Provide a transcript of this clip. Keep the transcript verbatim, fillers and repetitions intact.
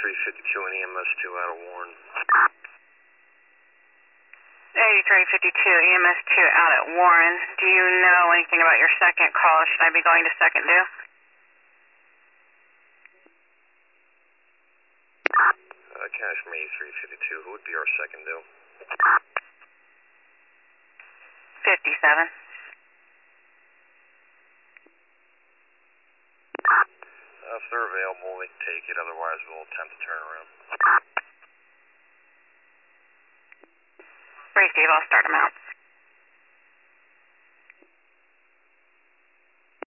eighty-three fifty-two and E M S two out of Warren. eighty-three fifty-two, E M S two out at Warren. Do you know anything about your second call? Should I be going to second due? Uh, cash from eighty-three fifty-two. Who would be our second due? fifty-seven. Uh, if they're available, they can take it. Otherwise, we'll attempt to turn around. Ray Steve, I'll start them out.